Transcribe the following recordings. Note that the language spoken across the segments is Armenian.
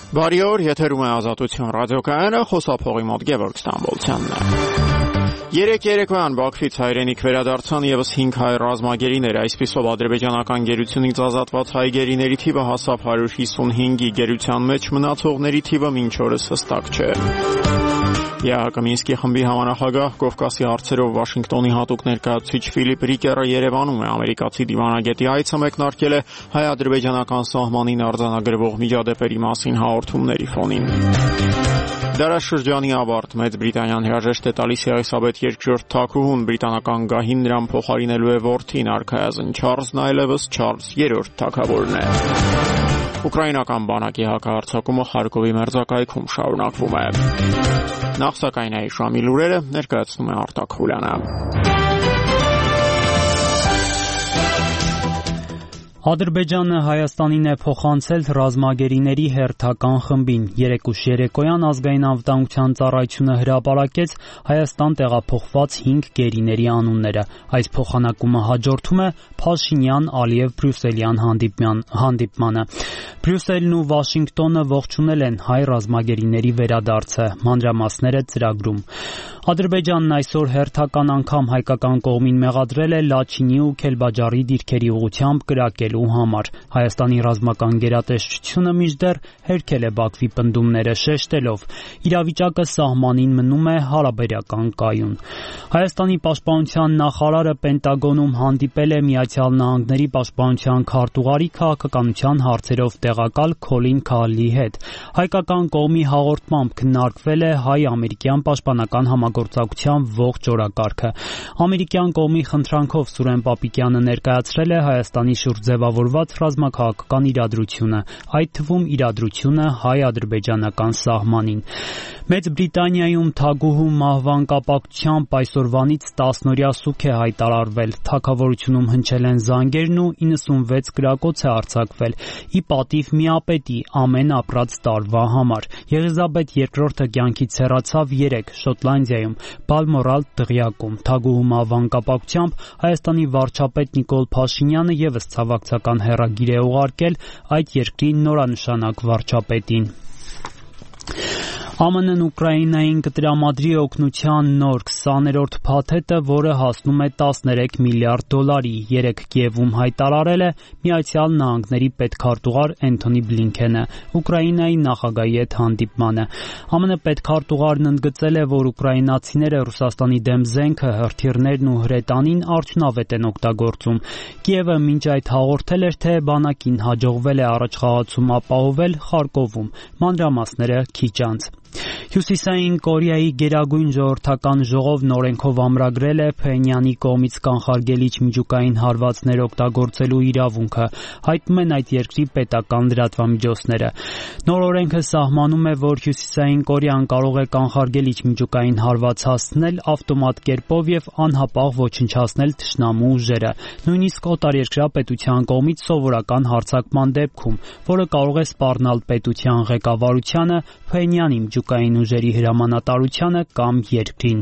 Բարի օր, եթերում է Ազատություն ռադիոկայանը, խոսափողի մոտ Գևորգ Ստամբոլցյանն է։ Երեկ երեկոյան Բաքվից հայրենիք վերադարձան եւս 5 հայ ռազմագերիներ, այսպիսով ադրբեջանական գերությունից ազատված հայ գերիների թիվը հասավ 155-ի, գերության մեջ մնացողների թիվը մինչ օրս հստակ չէ։ ԵԱՀԿ Մինսկի խմբի համանախագահ, Կովկասի հարցերով Վաշինգտոնի հատուկ ներկայացուցիչ Ֆիլիպ Ռիկերը Երևանում է, ամերիկացի դիվանագետի այցը մեկնարկել է հայ-ադրբեջանական սահմանին արձանագրվող միջադեպերի մասին հաղորդումների ֆոնին։ Դարաշրջանի ավարտ Մեծ Բրիտանիան հրաժեշտ է տալիս Եղիսաբեթ II թագուհուն, բրիտանական գահին նրան փոխարինելու է որդին, արքայազն Չարլզն այլևս Չարլզ III թագավորն է։ Ուկրաինական բանակի հակահարձակումը Խարկովի մերձակայքում շարունակվում է։ Նախ սակայն այժմ ժամի լուրերը ներկայացնում է Արտակ Խուլյանը։ Ադրբեջանը Հայաստանին է փոխանցել ռազմագերիների հերթական խմբին։ Երեկուշ երեկոյան ազգային անվտանգության ծառայությունը հրապարակեց Հայաստան տեղափոխված 5 գերիների անունները։ Այս փոխանակումը հաջորդում է Փաշինյան-Ալիև-Բրյուսելյան հանդիպմանը։ Բրյուսելն ու Վաշինգտոնը ողջունել են հայ ռազմագերիների վերադարձը, մանրամասները ծրագրում։ Ադրբեջանն այսօր հերթական անգամ հայկական կողմին մեղադրել է Լաչինի ու Քելբաջարի դիրքերի ուղղությամբ կրակելու համար։ Հայաստանի ռազմական գերատեսչությունը մինչդեռ հերքել է Բաքվի պնդումները, շեշտելով. իրավիճակը սահմանին մնում է հարաբերական կայուն։ Հայաստանի պաշտպանության նախարարը Պենտագոնում հանդիպել է Միացյալ Նահանգների պաշտպանության քարտուղարի քաղաքականության հարցերով տեղակալ Քոլին Քալլի հետ։ Հայկական կողմի հաղորդմամբ քննարկվել է հայ-ամերիկյան պաշտպանական համագործակցության ողջ օրակարգը։ Ամերիկյան կողմի խնդրանքով Սուրեն Պապիկյանը ներկայացրել է Հայաստանի շուրջ ձևավորված ռազմաքաղաքական իրադրությունը, այդ թվում իրադրությունը հայ-ադրբեջանական սահմանին։ Մեծ Բրիտանիայում թագուհու մահվան կապակցությամբ այսօրվանից 10-օրյա սուգ է հայտարարվել։ Թագավորությունում հնչել են զանգերն ու 96 կրակոց է արձակվել՝ ի պատիվ միապետի ամեն ապրած տարվա համար։ Եղիզաբեթ II-ը կյանքից հեռացավ երեկ Շոտլանդիայում, Բալմորալ դղյակում։ Թագուհու մահվան կապակցությամբ Հայաստանի վարչապետ Նիկոլ Փաշինյանը ևս ցավակցական հեռագիր է ուղարկել այդ երկրի նորանշանակ վարչապետին։ ԱՄՆ-ն Ուկրաինային կտրամադրի օգնության նոր 20-րդ փաթեթը, որը հասնում է $13 միլիարդ։ Երեկ Կիևում հայտարարել է Միացյալ Նահանգների պետքարտուղար Էնթոնի Բլինքենը Ուկրաինայի նախագահի հետ հանդիպմանը։ ԱՄՆ պետքարտուղարն ընդգծել է, որ ուկրաինացիները Ռուսաստանի դեմ զենքը, հրթիռներն ու հրետանին արդյունավետ են օգտագործում։ Կիևը մինչ այդ հաղորդել էր, թե բանակին հաջողվել է առաջխաղացում ապահովել Խարկովում։ Մանրամասները քիչ անց։ Հյուսիսային Կորեայի գերագույն ժողովրդական ժողովն օրենքով ամրագրել է Փհենյանի կողմից կանխարգելիչ միջուկային հարվածներ օգտագործելու իրավունքը, հայտնում են այդ երկրի պետական լրատվամիջոցները։ Նոր օրենքը սահմանում է, որ Հյուսիսային Կորեան կարող է կանխարգելիչ միջուկային հարված հասցնել ավտոմատ կերպով եւ անհապաղ ոչնչացնել թշնամու ուժերը, նույնիսկ օտարերկրյա պետության կողմից սովորական հարձակման դեպքում, որը կարող է սպառնալ պետության ղեկավարությանը, Փհենյանի միջուկային ուժերի հրամանատարությանը կամ երկրին։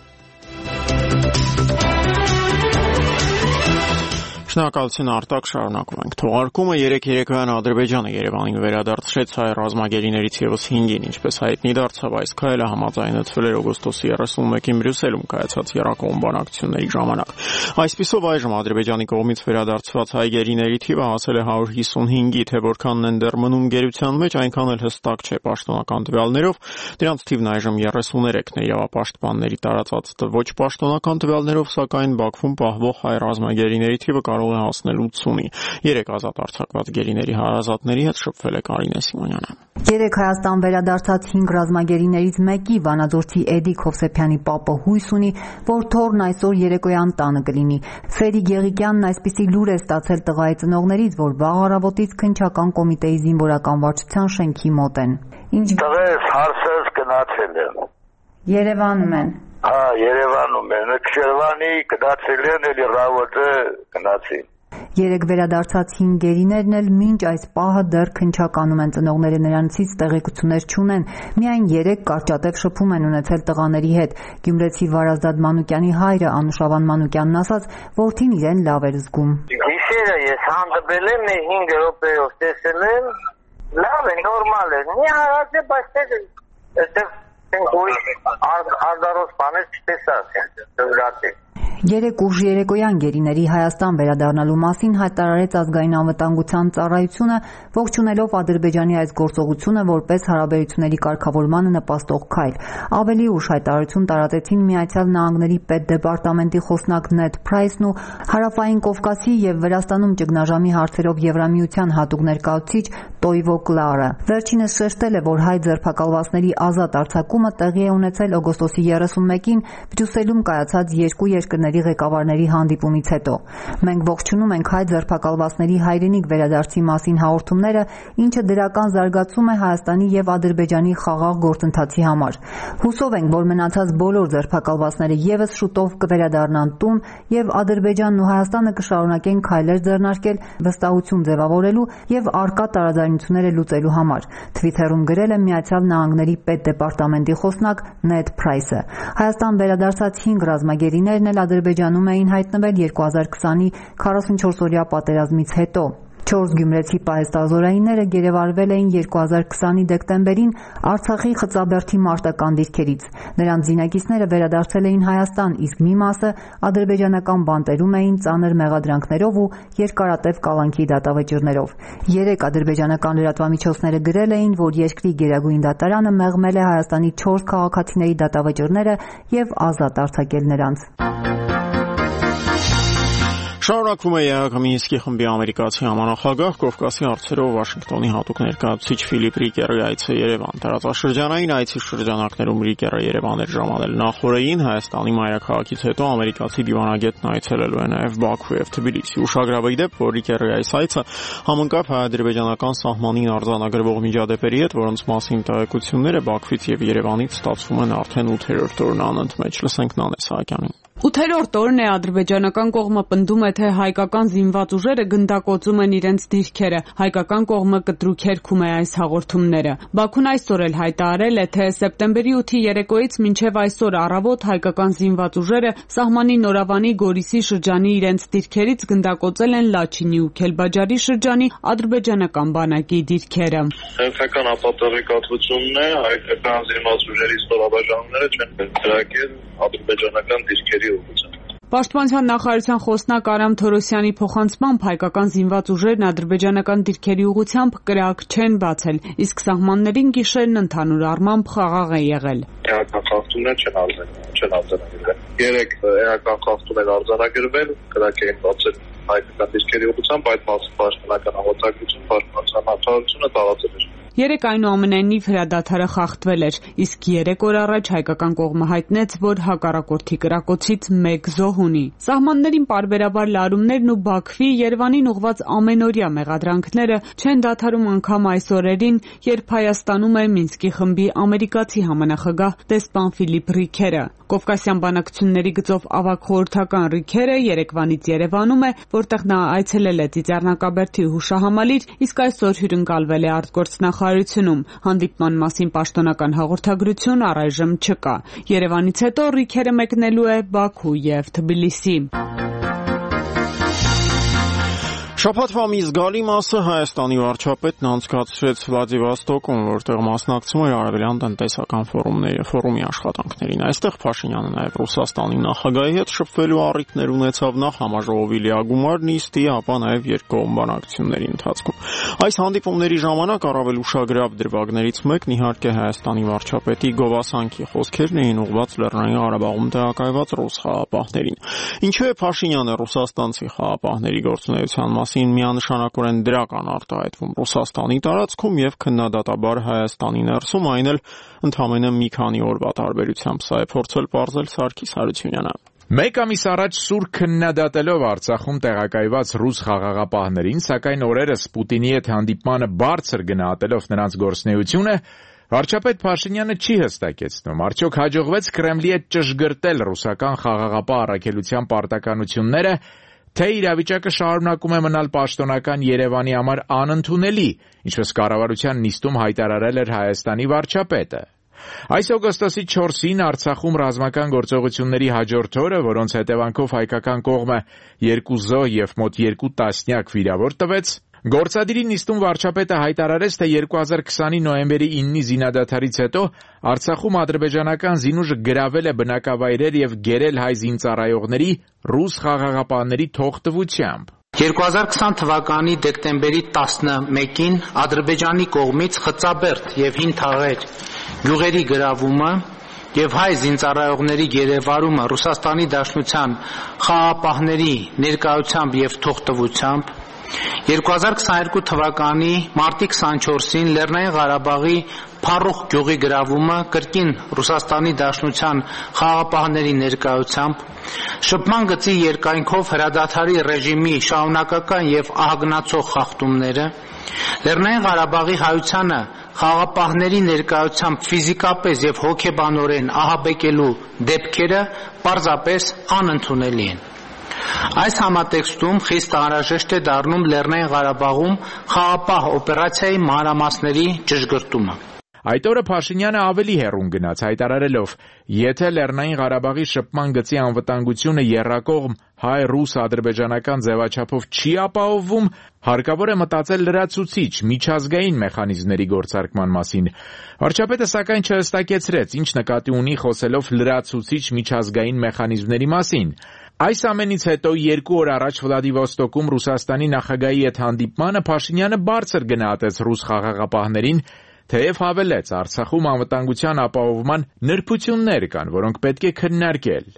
Շնորհակալություն Արտակ, շարունակում ենք թողարկումը։ Երեկ երեկոյան Ադրբեջանը Երևանին վերադարձրեց հայ ռազմագերիներից եւս 5-ին, ինչպես հայտնի դարձավ, այս քայլը համաձայնեցվել էր օգոստոսի 31-ին Բրյուսելում կայացած եռակողմ բանակցությունների ժամանակ։ Այսպիսով այժմ Ադրբեջանի կողմից վերադարձված հայ գերիների թիվը հասել է 155-ի, թե որքանն են դեռ մնում գերության մեջ, այնքան էլ հստակ չէ պաշտոնական տվյալներով։ Դրանց թիվն այժմ 33-ն է, իրավապաշտպանների տարածած ոչ պաշտոնական տվյալներով, սակայն Բաքվում պահվող հայ ռազմագերիների թիվը կարող է հասնել 80-ի։ Երեք ազատ արձակված գերիների հարազատների հետ շփվել է Կարինե Սիմոնյանը։ Երեկ Հայաստան վերադարձած 5 ռազմագերիներից մեկի Վանաձորցի Էդիկ Հովսեփյանի պապը հույս ունի, որ թոռն այսօր երեկոյան տանը կլինի։ Ֆերի Գեղիկյանն այսպիսի լուր է ստացել տղայի ծնողներից, որ վաղ առավոտից քննչական կոմիտեի զինվորական վարչության շենքի մոտ են։ Ինչ տղես հարցս գնացել եմ։ Երևանում են։ Հա, Երևանում են։ Քշերվանի գնացել են, էլի ռավոտը գնացին։ Երեկ վերադարձած 5 գերիներն էլ մինչ այս պահը դեռ քննչականում են, ծնողները նրանցից տեղեկություններ չունեն, միայն 3 կարճատև շփում են ունեցել տղաների հետ։ Գյումրեցի Վարազդատ Մանուկյանի հայրը Անուշավան Մանուկյանն ասաց, որդին իրեն լավ էր զգում։ Գիշերը ես հանդիպել եմ 5 րոպեով տեսել եմ, Լավ է, նորմալ է։ Մի հարած է, բայց այստեղ ուրիշ արտարոց բաներ չտեսած են, դժգոհ է։ Երեկ ուժ երեկոյան գերիների Հայաստան վերադառնալու մասին հայտարարեց ազգային անվտանգության ծառայությունը, ողջունելով Ադրբեջանի այս գործողությունը որպես հարաբերությունների կարգավորմանը նպաստող քայլ։ Ավելի ուշ հայտարարություն տարածեցին Միացյալ Նահանգների պետդեպարտամենտի խոսնակ Նեդ Փրայսն ու Հարավային Կովկասի եւ Վրաստանում ճգնաժամի հարցերով Եվրամիության հատուկ ներկայացուցիչ Տոյվո Կլարը։ Վերջինս շեշտել է, որ հայ ձերբակալվածների ազատ արձակումը տեղի է ունեցել օգոստոսի 31-ին Բրյուսելում կայացած երկու երկրների ղեկավարների հանդիպումից հետո։ Մենք ողջունում ենք հայ ձերբակալվածների հայրենիք վերադարձի մասին հաղորդումները, ինչը դրական զարգացում է Հայաստանի եւ Ադրբեջանի խաղաղ գործընթացի համար։ Հուսով ենք, որ մնացած բոլոր ձերբակալվածները եւս շուտով կվերադառնան տուն եւ Ադրբեջանն ու Հայաստանը կշարունակեն քայլեր ձեռնարկել վստահություն ձևավորելու եւ առկա տարաձայնությունները լուծելու համար։ Թվիթերում գրել է Միացյալ Նահանգների պետդեպարտամենտի խոսնակ Նեդ Փրայսը։ Հայաստան վերադարձած 5 ռազմագերիներն էլ Ադրբեջանում էին հայտնվել 2020-ի 44-օրյա պատերազմից հետո։ 4 գյումրեցի պահեստազորայինները գերեվարվել էին 2020-ի դեկտեմբերին Արցախի Խծաբերդի մարտական դիրքերից։ Նրանց զինակիցները վերադարձել էին Հայաստան, իսկ մի մասը ադրբեջանական բանտերում էին ծանր մեղադրանքներով ու երկարատև կալանքի դատավճիռներով։ 3 ադրբեջանական լրատվամիջոցները գրել էին, որ երկրի գերագույն դատարանը մեղմել է Հայաստանի 4 քաղաքացիների դատավճիռները եւ ազատ արձակել նրանց։ Շարունակվում է ԵԱՀԿ Մինսկի խմբի ամերիկացի համանախագահ Կովկասի հարցերով Վաշինգտոնի հատուկ ներկայացուցիչ Ֆիլիպ Ռիկերի այցը Երևան։ Տարածաշրջանային այցի շրջանակներում Ռիկերը Երևան էր ժամանել նախորդին, Հայաստանի մայրաքաղաքից հետո ամերիկացի դիվանագետն այցելելու է նաև Բաքու եւ Թբիլիսի։ Ուշագրավի դեպ, որ Ռիկերի այս այցը համընկավ հայ-ադրբեջանական սահմանին արձանագրվող միջադեպերի հետ, որոնց մասին տեղեկությունները Բաքվից եւ Երևանից ստացվում են արդեն 8-րդ օրն անընդմեջ։ Լսենք Նանե Սահակյանին։ 8-րդ օրն է ադրբեջանական կողմը պնդում է, թե հայկական զինված ուժերը գնդակոծում են իրենց դիրքերը, հայկական կողմը կտրուկ հերքում է այս հաղորդումները։ Բաքուն այսօր էլ հայտարարել է, թե սեպտեմբերի 8-ի երեկոյից մինչև այսօր առավոտ հայկական զինված ուժերը սահմանի Նորավանի Գորիսի շրջանի իրենց դիրքերից գնդակոծել են Լաչինի ու Քելբաջարի շրջանի ադրբեջանական բանակի դիրքերը։ Հերթական ապատեղեկատվությունն է, հայկական զինված ուժերի ստորաբաժանումները չեն կրակել ադրբեջանական դիրքերի ուղղությամբ։ Պաշտպանության նախարարության խոսնակ Արամ Թորոսյանի փոխանցմամբ հայկական զինված ուժերն ադրբեջանական դիրքերի ուղղությամբ կրակ չեն բացել, իսկ սահմաններին գիշերն ընդհանուր առմամբ խաղաղ է եղել։ Էական խախտումներ չեն արձանագրվել։ 3 էական խախտումներ արձանագրվել, կրակ էին բացել հայկական դիրքերի ուղղությամբ, այդ մասը պաշտպանական հաղորդակցություն պաշտպանության նախարարությունը տարածել էր։ 3 այնուամենայնիվ հրադադարը խախտվել էր, իսկ 3 օր առաջ հայկական կողմը հայտնեց, որ հակառակորդի կրակոցից 1 զոհ ունի։ Սահմաններին պարբերաբար լարումներն ու Բաքվի Երևանին ուղղված ամենօրյա մեղադրանքները չեն դադարում անգամ այս օրերին, երբ Հայաստանում է Մինսկի խմբի ամերիկացի համանախագահ դեսպան Ֆիլիպ Ռիկերը։ Կովկասյան բանակցությունների գծով ավագ խորհրդական Ռիկերը երեկվանից Երևանում է, որտեղ նա այցելել է Ծիծեռնակաբերդի հուշահամալիր, իսկ այսօր հյուրընկալվել է արտգործնախարարությունում։ Հանդիպման մասին պաշտոնական հաղորդագրություն առայժմ չկա։ Երևանից հետո Ռիկերը մեկնելու է Բաքու եւ Թբիլիսի։ Շաբաթվա մի զգալի մասը Հայաստանի վարչապետն անցկացրեց Վլադիվոստոկում, որտեղ մասնակցում էր արևելյան տնտեսական ֆորումի աշխատանքներին։ Այստեղ Փաշինյանը նաև Ռուսաստանի նախագահի հետ շփվելու առիթներ ունեցավ նախ համաժողովի լիագումար նիստի, ապա նաև երկկողմ բանակցությունների ընթացքում։ Այս հանդիպումների ժամանակ առավել ուշագրավ դրվագներից մեկն իհարկե Հայաստանի վարչապետի գովասանքի խոսքերն էին ուղղված Լեռնային Ղարաբաղում տեղակայված ռուս խաղաղապահներին։ Ինչու է Փաշինյանը ռուսաստանցի խաղաղապահների գործունեության մասին միանշանակորեն դրական արտահայտվում Ռուսաստանի տարածքում եւ քննադատաբար Հայաստանի ներսում, այն էլ ընդամենը մի քանի օրվա տարբերությամբ, սա է փորձել պարզել Սարգիս Հարությունյանը։ Մեկ ամիս առաջ սուր քննադատելով Արցախում տեղակայված ռուս խաղաղապահներին, սակայն օրերս Պուտինի հետ հանդիպմանը բարձր գնահատելով նրանց գործունեությունը, վարչապետ Փաշինյանը չի հստակեցնում, արդյոք հաջողվեց Կրեմլի հետ ճշգրտել ռուսական խաղաղապահ առաքելության պարտականությունները, թե իրավիճակը շարունակում է մնալ պաշտոնական Երևանի համար անընդունելի, ինչպես կառավարության նիստում հայտարարել էր Հայաստանի վարչապետը։ Այս օգոստոսի 4-ին Արցախում ռազմական գործողությունների հաջորդ օրը, որոնց հետևանքով հայկական կողմը 2 զոհ եւ մոտ 2 տասնյակ վիրավոր տվեց, Գործադիրի նիստում վարչապետը հայտարարեց, թե 2020-ի նոյեմբերի 9-ի զինադադարից հետո Արցախում ադրբեջանական զինուժը գրավել է բնակավայրեր եւ գերել հայ զինծառայողների ռուս խաղաղապահների թողտվությամբ։ 2020 թվականի դեկտեմբերի 11-ին Ադրբեջանի կողմից Խծաբերդ եւ Հին Թաղեր գյուղերի գրավումը եւ հայ զինծառայողների գերեվարումը Ռուսաստանի Դաշնության խաղաղապահների ներկայությամբ եւ թողտվությամբ, 2022 թվականի մարտի 24-ին Լեռնային Ղարաբաղի Փարուխ գյուղի գրավումը կրկին Ռուսաստանի Դաշնության խաղաղապահների ներկայությամբ, շփման գծի երկայնքով հրադադարի ռեժիմի շարունակական եւ ահագնացող խախտումները, Լեռնային Ղարաբաղի հայությանը խաղաղապահների ներկայությամբ ֆիզիկապես եւ հոգեբանորեն ահաբեկելու դեպքերը պարզապես անընդունելի են։ Այս համատեքստում խիստ անհրաժեշտ է դառնում Լեռնային Ղարաբաղում խաղաղապահ օպերացիայի մանրամասների ճշգրտումը։ Այդ օրը Փաշինյանը ավելի հեռուն գնաց, հայտարարելով. եթե Լեռնային Ղարաբաղի շփման գծի անվտանգությունը եռակողմ հայ-ռուս-ադրբեջանական ձևաչափով չի ապահովվում, հարկավոր է մտածել լրացուցիչ միջազգային մեխանիզմների գործարկման մասին։ Վարչապետը սակայն չհստակեցրեց, ինչ նկատի ունի խոսելով լրացուցիչ միջազգային մեխանիզմների մասին։ Այս ամենից հետո 2 օր առաջ Վլադիվոստոկում Ռուսաստանի նախագահի հետ հանդիպմանը Փաշինյանը բարձր գնահատեց ռուս խաղաղապահներին, թեև հավելեց, Արցախում անվտանգության ապահովման նրբություններ կան, որոնք պետք է քննարկել։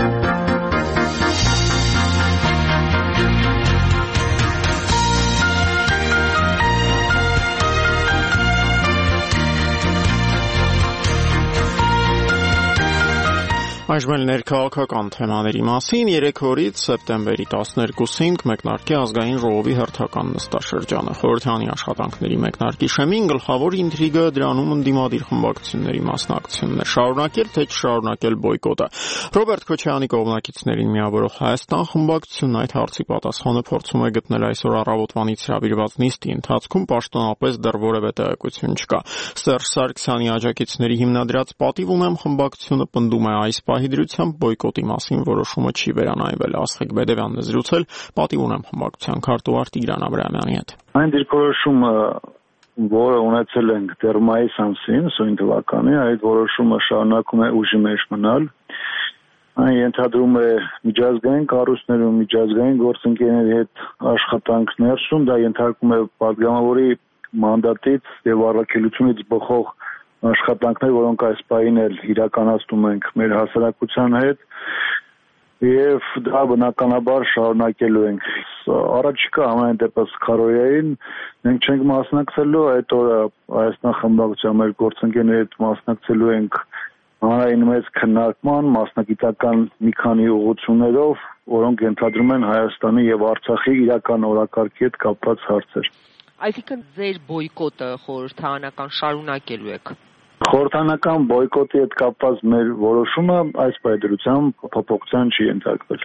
Այժմ էլ ներքաղաքական թեմաների մասին 3 օրից սեպտեմբերի 12-ին մեկնարկի ազգային ժողովի հերթական նստաշրջանը։ Խորհրդարանի աշխատանքների մեկնարկի շեմին գլխավոր ինտրիգը դրանում ընդդիմադիր խմբակցությունների մասնակցությունն է, շարունակել թե չշարունակել բոյկոտը։ Ռոբերտ Քոչարյանի կողմնակիցներին միավորող Հայաստան խմբակցությունն այդ հարցի պատասխանը փորձում է գտնել այսօր առավոտվանից հրավիրված նիստի ընթացքում, պաշտոնապես դեռ որևէ տեղեկություն չկա։ Սերժ Սարգսյանի աջակիցների հիմնադրած «Պատիվ ունեմ» խմբակցությունը պնդում է այս Դրությամբ բոյկոտի մասին որոշումը չի վերանայվել։ Աստղիկ Բեդևյանն է զրուցել «Պատիվ ունեմ» խմբակցության քարտուղար Տիգրան Աբրահամյանի հետ։ Այն դիրքորոշումը, որը ունեցել ենք դեռ մայիս ամսին, սույն թվականի, այդ որոշումը շարունակում է ուժի մեջ մնալ։ Այն ենթադրում է միջազգային կառույցներում, միջազգային գործընկերների հետ աշխատանք ներսում, դա ենթարկում է պատգամավորի մանդատից եւ առաքելությունից բխող աշխատանքներ, որոնք այս պահին էլ իրականացնում ենք մեր հասարակության հետ եւ դա բնականաբար շարունակելու ենք։ Առաջիկա համայն դեպս քարոյային մենք չենք մասնակցելու, այդ օրը Հայաստան խմբակցության մեր գործընկերների հետ մասնակցելու ենք հանրային մեծ քննարկման, մասնագիտական մի քանի ուղղություններով, որոնք ենթադրում են Հայաստանի եւ Արցախի իրական օրակարգի հետ կապված հարցեր։ Այսինքն ձեր բոյկոտը խորհրդարանական շարունակելու եք։ Խորհրդարանական բոյկոտի հետ կապված մեր որոշումը այս պայմանությամբ փոփոխության չի ենթարկվել։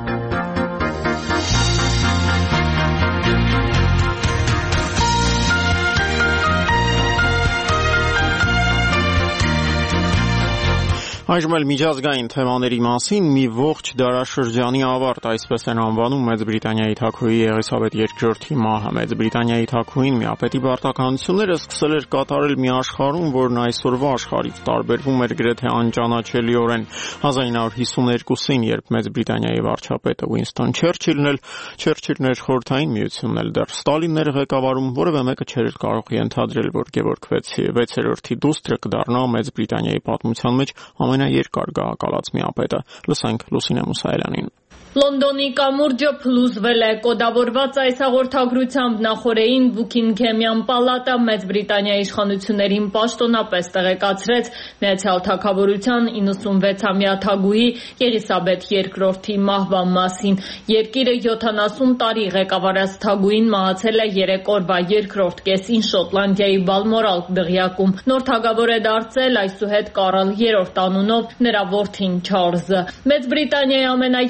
Այժմ էլ միջազգային թեմաների մասին մի ողջ դարաշրջանի ավարտ, այսպես են անվանում Մեծ Բրիտանիայի թագուհի Եղիսաբեթ II-ի մահը։ Մեծ Բրիտանիայի թագուհին միապետի պարտականությունները սկսել էր կատարել մի աշխարհում, որն այսօրվա աշխարհից տարբերվում էր գրեթե անճանաչելիորեն։ 1952-ին, երբ Մեծ Բրիտանիայի վարչապետը Ուինստոն Չերչիլն էր, Խորհրդային Միությունն էլ դեռ Ստալինն էր ղեկավարում, որևէ մեկը չէր կարող ենթադրել, որ Գևորգ 6-րդի դուստրը կդառնա Մեծ Բրիտանիայի պատմության մեջ երկար գահակալած միապետը։ Լսենք Լուսինե Մուսայելյանին։ Լոնդոնի կամուրջը փլուզվել է։ Կոդավորված այս հաղորդագրությամբ նախորդին Բուքինգհեմյան պալատը Մեծ Բրիտանիայի իշխանություններին պաշտոնապես տեղեկացրեց Միացյալ Թագավորության 96-ամյա թագուհի Եղիսաբեթ II-ի մահվան մասին։ Երկիրը 70 տարի ղեկավարած թագուհին մահացել է 3 օրվա երկրորդ կեսին Շոտլանդիայի Բալմորալ դղյակում։ Նոր թագավոր է դարձել այսուհետ Կարլ III անունով նրա որդին Չարլզը։ Մեծ Բրիտանիայի ամենաերկարակ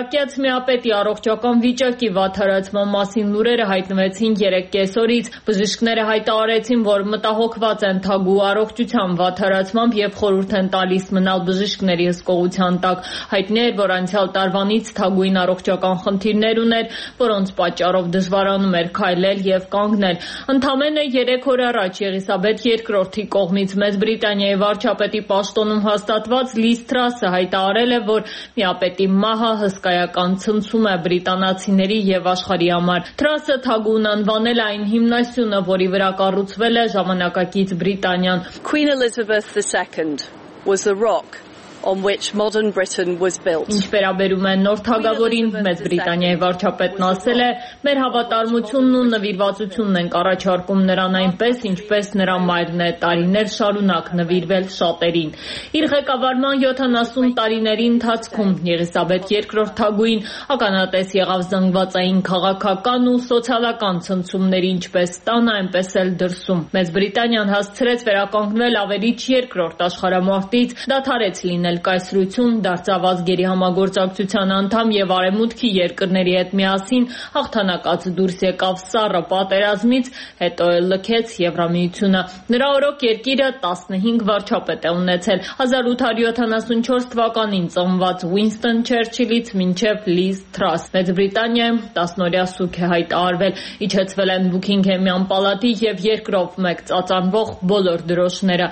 քվեարկած միապետի առողջական վիճակի վատթարացման մասին լուրերը հայտնվեցին 3 կեսօրից։ Բժիշկները հայտարարեցին, որ մտահոգված են Թագուի առողջության վատթարացմամբ եւ խորհուրդ են տալիս մնալ բժիշկների հսկողության տակ։ Հայտնի էր, որ անցյալ տարվանից Թագուին առողջական խնդիրներ ուներ, որոնց պատճառով դժվարանում էր քայլել եւ կանգնել։ Ընդամենը 3 օր առաջ Եղիսաբեթ II-ի կողմից Մեծ Բրիտանիայի վարչապետի պաշտոնում հաստատված Լիզ Թրասը հայտարարել է, որ միապետի մահը հսկայական ցնցում է բրիտանացիների եւ աշխարհի համար։ Թրասը Թագուին անվանել այն հիմնասյունը, որի վրա կառուցվել է ժամանակակից Բրիտանիան։ Queen Elizabeth II was the rock on which modern Britain was built. Ինչ վերաբերում է նոր թագավորին, Մեծ Բրիտանիայի վարչապետն ասել է, մեր հավատարմությունն ու նվիրվածությունն ենք առաջարկում նրան այնպես, ինչպես նրա մայրն է տարիներ շարունակ նվիրվել շատերին։ Իր ղեկավարման 70 տարիների ընթացքում Եղիսաբեթ II Թագուին ականատես եղավ զանգվածային քաղաքական ու սոցիալական ցնցումների ինչպես տանը, այնպես էլ դրսում։ Մեծ Բրիտանիան հասցրեց վերականգնվել ավերիչ երկրորդ աշխարհամարտից, դադարեց լինել կայսրություն, դարձավ ազգերի համագործակցության անդամ եւ արևմուտքի երկրների հետ միասին հաղթանակած դուրս եկավ սառը պատերազմից, հետո էլ լքեց Եվրամիությունը։ Նրա օրոք երկիրը 15 վարչապետ է ունեցել։ 1874 թվականին ծնված Ուինստոն Չերչիլից մինչև Լիզ Թրաս։ Մեծ Բրիտանիայում 10-օրյա սուգ է հայտարարվել, իջեցվել են Բուքինգհեմյան պալատի եւ երկրով մեկ ծածանվող բոլոր դրոշները։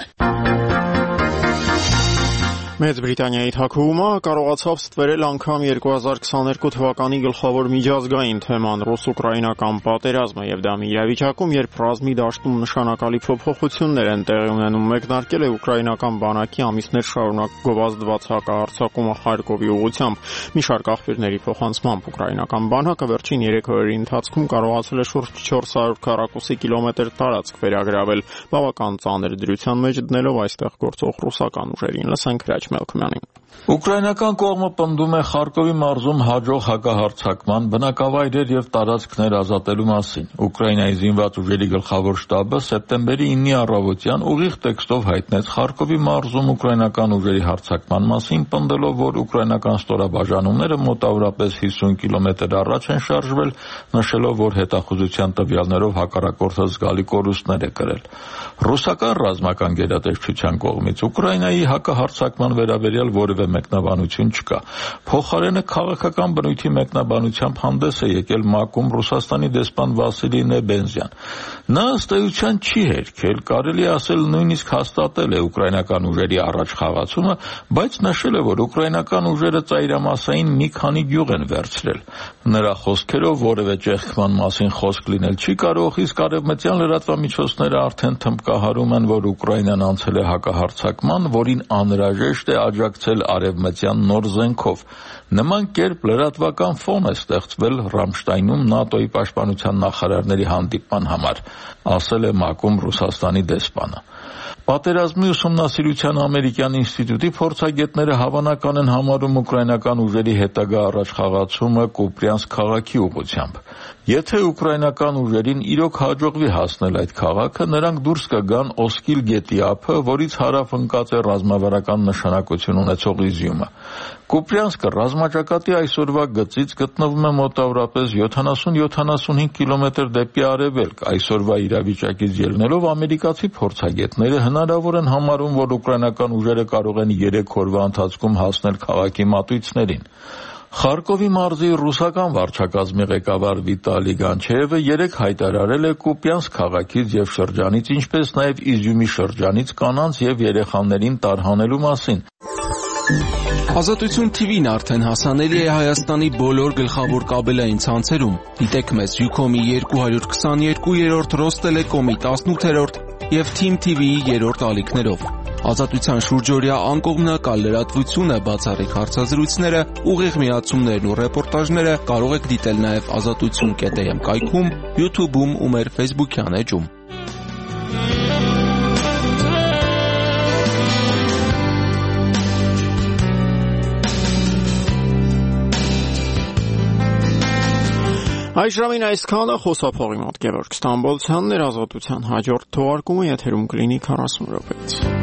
Մեծ Բրիտանիայի թագուհումը կարողացավ ստվերել անգամ 2022 թվականի գլխավոր միջազգային թեման ռուս-ուկրաինական պատերազմը եւ դա մի իրավիճակում, երբ ռազմի դաշտում նշանակալի փոփոխություններ են տեղի ունենում, մեկնարկել է ուկրաինական բանակի ամիսներ շարունակ գովազդված հակահարձակումը Խարկովի ուղղությամբ։ Մի շարք աղբյուրների փոխանցմամբ ուկրաինական բանակը վերջին 3 օրերի ընթացքում կարողացել է շուրջ 400 քառակուսի կիլոմետր տարածք վերագրավել, բավական ծանր դրության մեջ դնելով այստեղ գործող ռուսական ուժերին։ Լսենք Melkmanning. Ուկրաինական կողմը պնդում է Խարկովի մարզում հաջող հակահարձակման, բնակավայրեր եւ տարածքներ ազատելու մասին։ Ուկրաինայի զինված ուժերի գլխավոր շտաբը սեպտեմբերի 9-ի առավոտյան ուղիղ տեքստով հայտնեց Խարկովի մարզում ուկրաինական ուժերի հարձակման մասին, պնդելով, որ ուկրաինական ստորաբաժանումները մոտավորապես 50 կիլոմետր առաջ են շարժվել, նշելով, որ հետախուզության տվյալներով հակառակորդը զգալի կորուստներ է կրել։ Ռուսական ռազմական գերատեսչության կողմից Ուկրաինայի հակահարձակման վերաբերյալ որևէ մեկնաբանություն չկա։ Փոխարենը քաղաքական բնույթի մեկնաբանությամբ հանդես է եկել ՄԱԿ-ում Ռուսաստանի դեսպան Վասիլի Նեբենզյան։ Նա ըստ էության չի հերքել, կարելի է ասել նույնիսկ հաստատել է ուկրաինական ուժերի առաջխաղացումը, բայց նշել է, որ ուկրաինական ուժերը ծայրամասային մի քանի գյուղ են վերցրել։ Նրա խոսքերով որևէ ճեղքման մասին խոսք լինել չի կարող, իսկ արևմտյան լրատվամիջոցները արդեն թմբկահարում են, որ Ուկրաինան անցել է հակահարձակման, որին անհրաժեշտ է աջակցել արևմտյան նոր զենքով։ Նման կերպ լրատվական ֆոն է ստեղծվել Ռամշտայնում ՆԱՏՕ-ի պաշտպանության նախարարների հանդիպման համար, ասել է ՄԱԿ-ում Ռուսաստանի դեսպանը։ Պատերազմի ուսումնասիրության ամերիկյան ինստիտուտի փորձագետները հավանական են համարում ուկրաինական ուժերի հետագա առաջխաղացումը Կուպրյանսկ քաղաքի ուղղությամբ։ Եթե ուկրաինական ուժերին իրոք հաջողվի հասնել այդ քաղաքը, նրանք դուրս կգան Օսկիլ գետի ափը, որից հարավ ընկած է ռազմավարական նշանակություն ունեցող Իզյումը։ Կուպրյանսկը ռազմաճակատի այսօրվա գծից գտնվում է մոտավորապես 70-75 կիլոմետր դեպի արևելք։ Այսօրվա իրավիճակից ելնելով ամերիկացի փորձագետները հնարավոր են համարում, որ ուկրաինական ուժերը կարող են 3 օրվա ընթացքում հասնել քաղաքի մատույցներին։ Խարկովի մարզի ռուսական վարչակազմի ղեկավար Վիտալի Գանչեևը երեկ հայտարարել է Կուպյանսկ քաղաքից եւ շրջանից, ինչպես նաեւ Իզյումի շրջանից կանանց եւ երեխաներին տարհանելու մասին։ Ազատություն TV-ն արդեն հասանելի է Հայաստանի բոլոր գլխավոր կաբելային ցանցերում։ Դիտեք մեզ Յուքոմի 222-րդ, Ռոստելեկոմի 18-րդ եւ Team TV-ի 3-րդ ալիքներով։ Ազատության շուրջօրյա անկողմնակալ լրատվությունը, բացառիկ հարցազրույցները, ուղիղ միացումներն ու ռեպորտաժները կարող եք դիտել նաև azatutsun.am կայքում, YouTube-ում ու մեր Facebook-յան էջում։ Այս ժամին այսքանը, խոսափողի մոտ Գևորգ Ստամբոլցյանն էր, Ազատության հաջորդ թողարկումը եթերում կլինի 40 րոպեից։